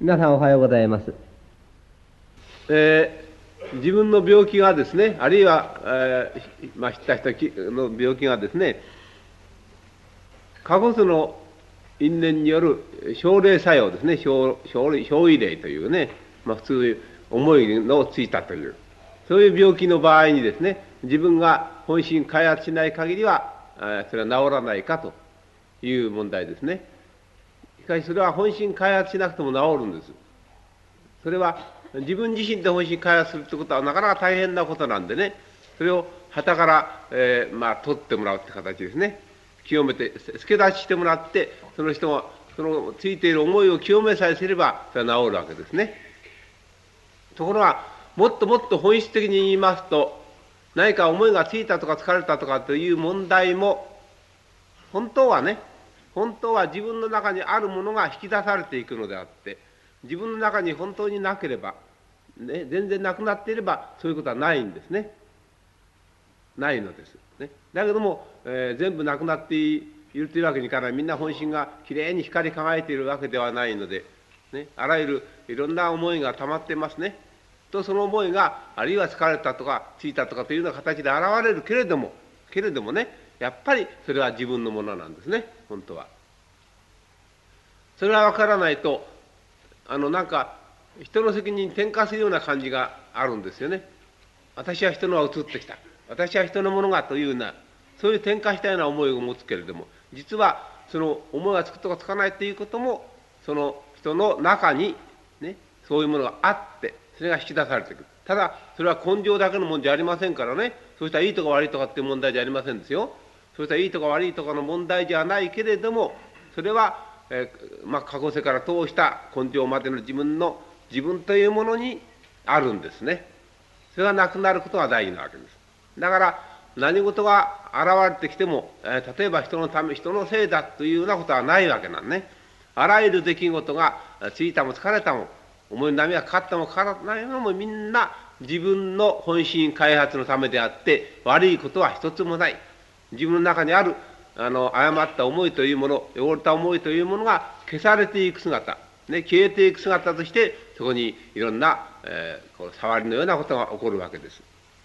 皆さんおはようございます。 自分の病気がですね、あるいは、知った人の病気がですね、過去数の因縁による症例作用ですね、症医例というね、普通思いのついたという、そういう病気の場合にですね、自分が本心開発しない限りは、それは治らないかという問題ですね。しかしそれは本心開発しなくても治るんです。それは自分自身で本心開発するということはなかなか大変なことなんでね、それを傍から、取ってもらうって形ですね。清めて、助出ししてもらって、その人が、そのついている思いを清めさえすれば、それは治るわけですね。ところが、もっともっと本質的に言いますと、何か思いがついたとか疲れたとかという問題も、本当は自分の中にあるものが引き出されていくのであって、自分の中に本当になければ、ね、全然なくなっていればそういうことはないんですね。ないのです。ね、だけども、全部なくなっているというわけにいかない。みんな本心がきれいに光り輝いているわけではないので、ね、あらゆるいろんな思いが溜まってますね。とその思いがあるいは疲れたとかついたとかというような形で現れるけれどもね、やっぱりそれは自分のものなんですね、本当は。それが分からないと、なんか人の責任に転嫁するような感じがあるんですよね。私は人のが移ってきた、私は人のものがというような、そういう転嫁したような思いを持つけれども、実はその思いがつくとかつかないということも、その人の中にね、そういうものがあって、それが引き出されてくる。ただそれは根性だけのもんじゃありませんからね。そうしたらいいとか悪いとかっていう問題じゃありませんですよ。そうしたらいいとか悪いとかの問題じゃないけれども、それは過去世から通した根性までの自分というものにあるんですね。それがなくなることが大事なわけです。だから何事が現れてきても、例えば人のため人のせいだというようなことはないわけなんね。あらゆる出来事がついたも疲れたも思いの波がかかったもかからないのもみんな自分の本心開発のためであって、悪いことは一つもない。自分の中にある誤った思いというもの、汚れた思いというものが消されていく姿、ね、消えていく姿として、そこにいろんな、こう触りのようなことが起こるわけです。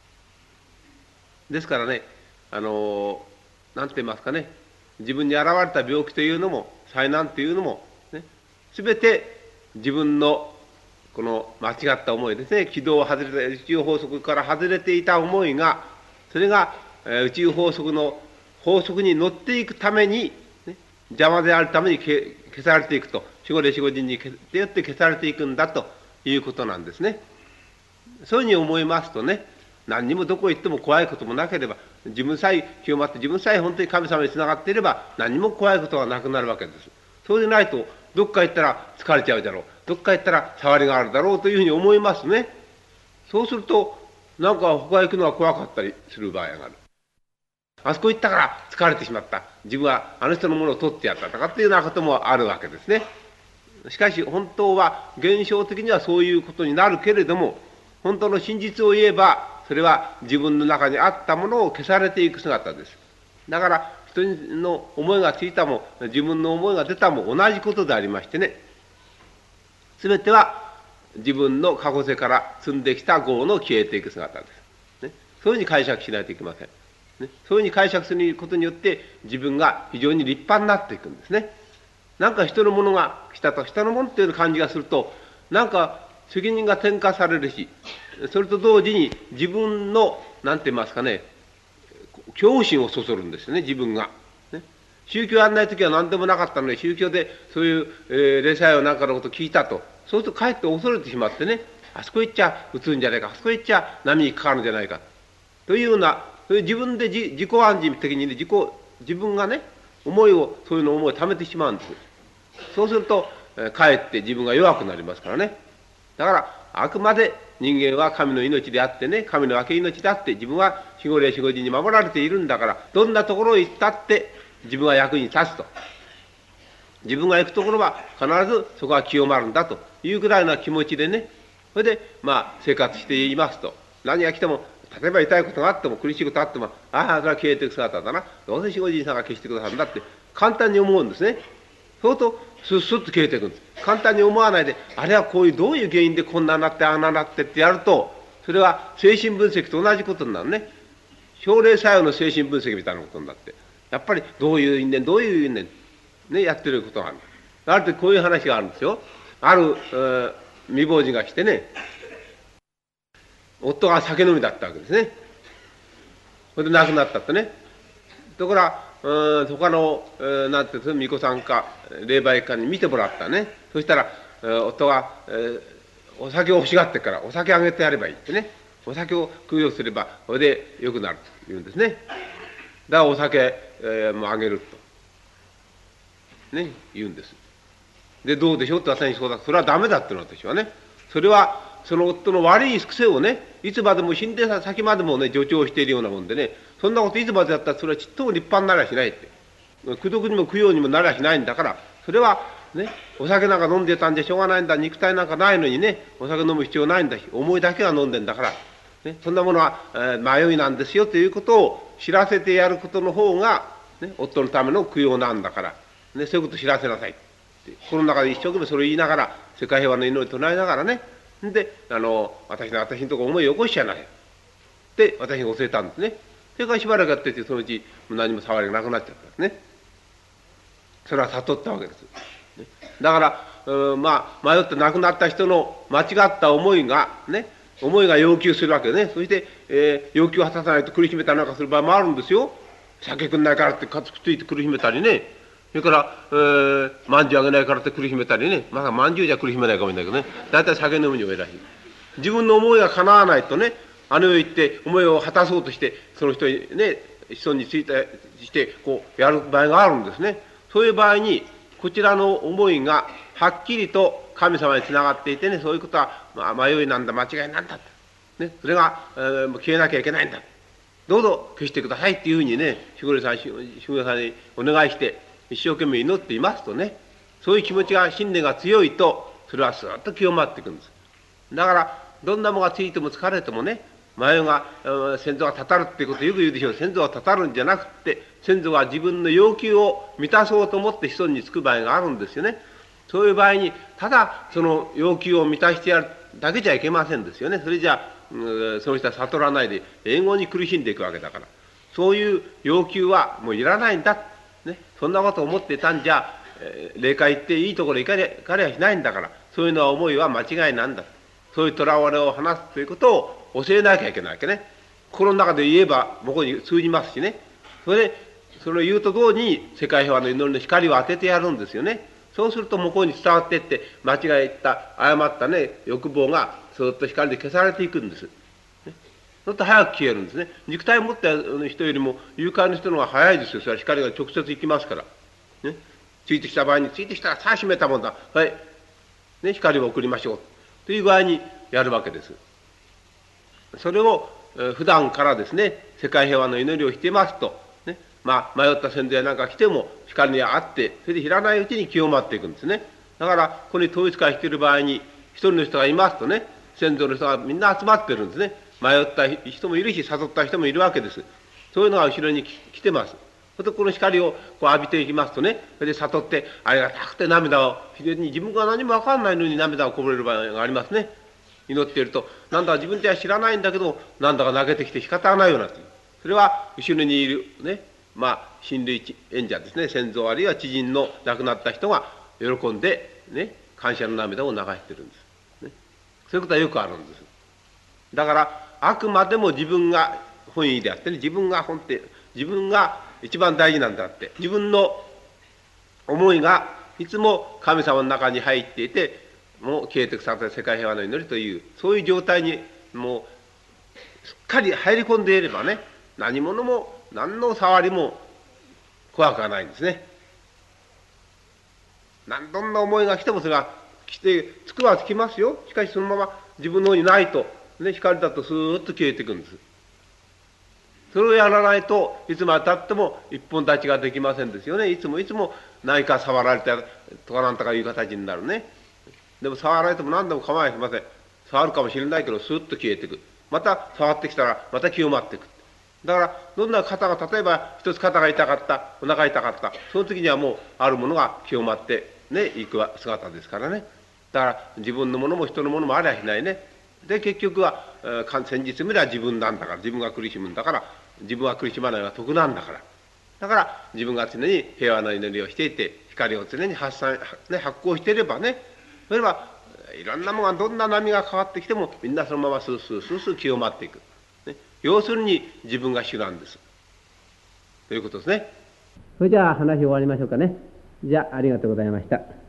ですからね、なんて言いますかね、自分に現れた病気というのも、災難というのも、ね、すべて自分のこの間違った思いですね、軌道を外れた、宇宙法則から外れていた思いが、それが宇宙法則の法則に乗っていくために、ね、邪魔であるために消されていくと、守護霊守護人によって消されていくんだということなんですね。そういうふうに思いますとね、何にもどこへ行っても怖いこともなければ、自分さえ清まって自分さえ本当に神様につながっていれば、何にも怖いことがなくなるわけです。そうでないと、どっか行ったら疲れちゃうだろう、どっか行ったら触りがあるだろうというふうに思いますね。そうすると、なんか他へ行くのが怖かったりする場合がある。あそこ行ったから疲れてしまった。自分はあの人のものを取ってやったとかっていうようなこともあるわけですね。しかし本当は現象的にはそういうことになるけれども、本当の真実を言えば、それは自分の中にあったものを消されていく姿です。だから人の思いがついたも自分の思いが出たも同じことでありましてね、すべては自分の過去世から積んできた業の消えていく姿です。ね、そういうふうに解釈しないといけません。ね、そういうふうに解釈することによって自分が非常に立派になっていくんですね。なんか人のものが来たと、人のものっていう感じがすると、なんか責任が転嫁されるし、それと同時に自分の、なんて言いますかね、恐怖心をそそるんですよね、自分が。ね、宗教やらないときは何でもなかったのに、宗教でそういう、霊祭をなんかのことを聞いたと、そうするとかえって恐れてしまってね、あそこ行っちゃ撃つんじゃないか、あそこ行っちゃ波にかかるんじゃないか、というような、そういう自分で自己暗示的にね、自分がね、そういうの思いを溜めてしまうんです。そうすると、かえって自分が弱くなりますからね。だから、あくまで人間は神の命であってね、神の分け命であって、自分は守護霊守護人に守られているんだから、どんなところへ行ったって自分は役に立つと。自分が行くところは必ずそこは清まるんだというぐらいな気持ちでね、それで、生活していますと。何が来ても、例えば痛いことがあっても苦しいことがあっても、ああ、それは消えていく姿だな。どうせ守護人さんが消してくださるんだって簡単に思うんですね。そうすると、スッスッと消えていくんです。 簡単に思わないで、あれはこういうどういう原因でこんななってあんななってってやると、それは精神分析と同じことになるね。症例作用の精神分析みたいなことになって、やっぱりどういう因縁、どういう因縁、ね、やってることがある。ある時こういう話があるんですよ。ある未亡人が来てね、夫が酒飲みだったわけですね。それで亡くなったってね。ところが、他の、なんていうんですか、巫女さんか、霊媒師かに見てもらったね。そしたら、夫が、お酒を欲しがってから、お酒あげてやればいいってね。お酒を供養すれば、それで良くなると言うんですね。だからお酒、もあげると。ね、言うんです。で、どうでしょうって私にそうだ。それはダメだっての私はね。それは、その夫の悪い癖をね、いつまでも死んで先までもね、助長しているようなもんでね、そんなこといつまでやったらそれはちっとも立派になりゃしないって。功徳にも供養にもなりゃしないんだから、それはね、お酒なんか飲んでたんじゃしょうがないんだ、肉体なんかないのにね、お酒飲む必要ないんだし、思いだけが飲んでんだから、ね、そんなものは、迷いなんですよということを知らせてやることの方が、ね、夫のための供養なんだから、ね、そういうことを知らせなさい。この中で一生懸命それを言いながら、世界平和の祈りを唱えながらね、で、私のところ思いを起こしちゃいなさい。で、私に教えたんですね。それからしばらくやってて、そのうち何も触りがなくなっちゃったんですね。それは悟ったわけです。だから、まあ、迷って亡くなった人の間違った思いが、ね、思いが要求するわけでね。そして、要求を果たさないと苦しめたりなんかする場合もあるんですよ。酒くんないからってかつくっついて苦しめたりね。それから、まんじゅうあげないからって苦しめたりね。まだまんじゅうじゃ苦しめないかもしれないけどね。大体酒飲むに多いらしい。自分の思いが叶わないとね、あの世行って思いを果たそうとして、その人にね、子孫についてして、こう、やる場合があるんですね。そういう場合に、こちらの思いがはっきりと神様につながっていてね、そういうことは、まあ、迷いなんだ、間違いなんだ。ね、それが、消えなきゃいけないんだ。どうぞ消してくださいっていうふうにね、守護霊さん、守護霊さんにお願いして、一生懸命祈っていますとね、そういう気持ちが、信念が強いと、それはスーッと清まっていくんです。だから、どんなものがついても疲れてもね、迷いが、先祖がたたるっていうことをよく言うでしょう。先祖がたたるんじゃなくて、先祖が自分の要求を満たそうと思って子孫につく場合があるんですよね。そういう場合に、ただその要求を満たしてやるだけじゃいけませんですよね。それじゃその人は悟らないで、永遠に苦しんでいくわけだから。そういう要求はもういらないんだ。ね。そんなことを思ってたんじゃ、霊界行っていいところ行かれはしないんだから、そういうのは思いは間違いなんだ。そういう囚われを話すということを教えなきゃいけないわけね。心の中で言えば向こうに通じますしね。それで、それを言うと同時に世界平和の祈りの光を当ててやるんですよね。そうすると向こうに伝わっていって、間違えた、誤ったね、欲望がそっと光で消されていくんです。ね、そっと早く消えるんですね。肉体を持った人よりも誘拐の人の方が早いですよ。それは光が直接行きますから。ね、ついてきた場合に、ついてきたらさあ閉めたもんだ。はい。ね、光を送りましょう。という具合にやるわけです。それを普段からですね、世界平和の祈りをしていますと、ね、まあ迷った先祖やなんか来ても光にあって、それで知らないうちに清まっていくんですね。だからここに統一会している場合に一人の人がいますとね、先祖の人がみんな集まってるんですね。迷った人もいるし、誘った人もいるわけです。そういうのが後ろに来てます。それとこの光をこう浴びていきますとね、それで悟ってありがたくて涙を、非常に自分が何も分かんないのに涙をこぼれる場合がありますね。祈っていると、なんだか自分では知らないんだけど、なんだか泣けてきて仕方がないようになっている。それは後ろにいるね、まあ親類縁者ですね、先祖あるいは知人の亡くなった人が喜んでね、感謝の涙を流してるんです。ね、そういうことはよくあるんです。だからあくまでも自分が本意であってね、自分が本って、自分が一番大事なんだって、自分の思いがいつも神様の中に入っていて、もう消えてくされた世界平和の祈りという、そういう状態にもうすっかり入り込んでいればね、何者も何の触りも怖くはないんですね。どんな思いが来てもそれが来て、つくはつきますよ。しかしそのまま自分の方にないと、ね、光だとスーッと消えていくんです。それをやらないといつまでたっても一本立ちができませんですよね。いつも何か触られたとかなんとかいう形になるね。でも触られても何でも構いません。触るかもしれないけどスーッと消えていく。また触ってきたらまた清まっていく。だからどんな肩が、例えば一つ肩が痛かった、お腹痛かった、その時にはもうあるものが清まってね、いく姿ですからね。だから自分のものも人のものもありゃしないね。で結局は先日見れば自分なんだから、自分が苦しむんだから、自分は苦しまないのが得なんだから。だから自分が常に平和な祈りをしていて、光を常に発光していればね、それは、いろんなものがどんな波が変わってきても、みんなそのままスースースースー清まっていく。ね、要するに自分が主なんです。ということですね。 それじゃあ話終わりましょうかね。じゃあありがとうございました。